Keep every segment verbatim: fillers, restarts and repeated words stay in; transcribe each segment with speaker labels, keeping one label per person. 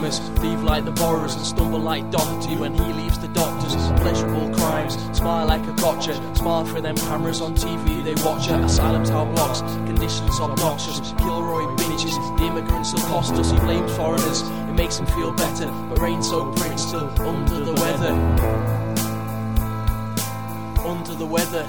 Speaker 1: robbers, thieve like the borrowers, and stumble like Doctor when he leaves the doctors. Pleasurable crimes, smile like a gotcha. Smile for them cameras on T V, they watch it. Asylum tower blocks, conditions obnoxious. Kilroy bitches, the immigrants will cost us. He blames foreigners, it makes him feel better. But rain-soaked Brits still under the weather. Under the weather.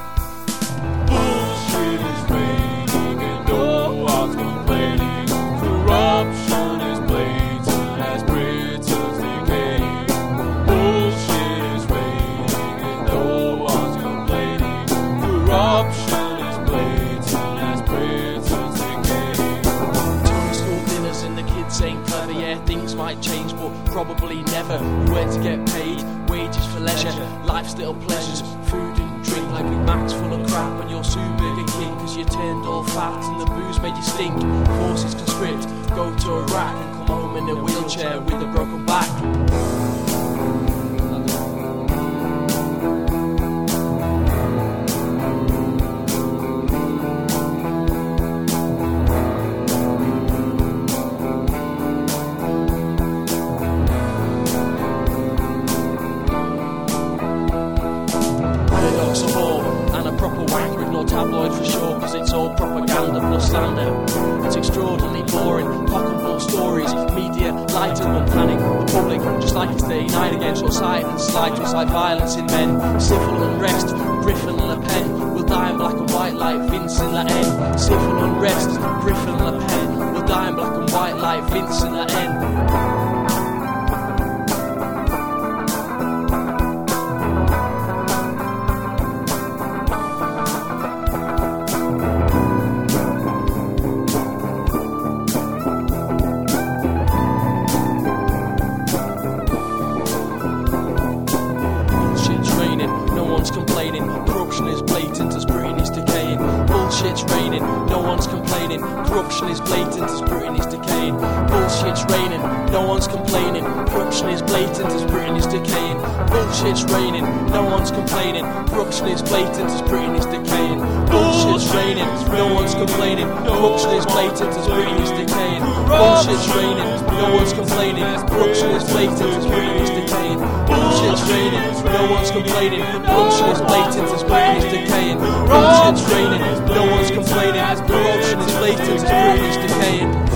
Speaker 2: Bullshit is raining and no one's complaining. Corruption is blatant as Britain's decaying. Bullshit is raining and no one's complaining. Corruption is blatant as Britain's decaying.
Speaker 1: Tony school dinners and the kids ain't clever. Yeah, things might change, but probably never. Where to get paid, wages for leisure, life's little pleasures, food and drink like Big Macs full of crap, and you're too big a kid cause you turned all fat and the booze made you stink. Forces conscript, go to Iraq and come home in a wheelchair with a broken back. And a proper wank with no tabloid for sure, cause it's all propaganda plus slander. It's extraordinarily boring, cock and bull stories, media, light and panic. The public, just like it's day night against your sight and slide just like violence in men. Civil unrest, Griffin and Le Pen will die in black and white like Vincent Laen. Civil unrest, Griffin and Le Pen will die in black and white like Vincent Laen. Complaining, corruption is blatant as Britain is decaying. Bullshit's raining, no one's complaining. Corruption is blatant as Britain is decaying. Bullshit's raining, no one's complaining. Corruption is blatant as Britain is decaying. Bullshit's raining, no one's complaining. Corruption is blatant as Britain is decaying. Bullshit's raining, no one's complaining. Corruption is blatant as Britain is decaying. Bullshit's raining, no one's complaining. Corruption is blatant as Britain is decaying. Bullshit's raining, no one's complaining. Corruption is blatant as Britain is decaying. Bullshit's raining, no one's complaining. Corruption is blatant as Britain is decaying.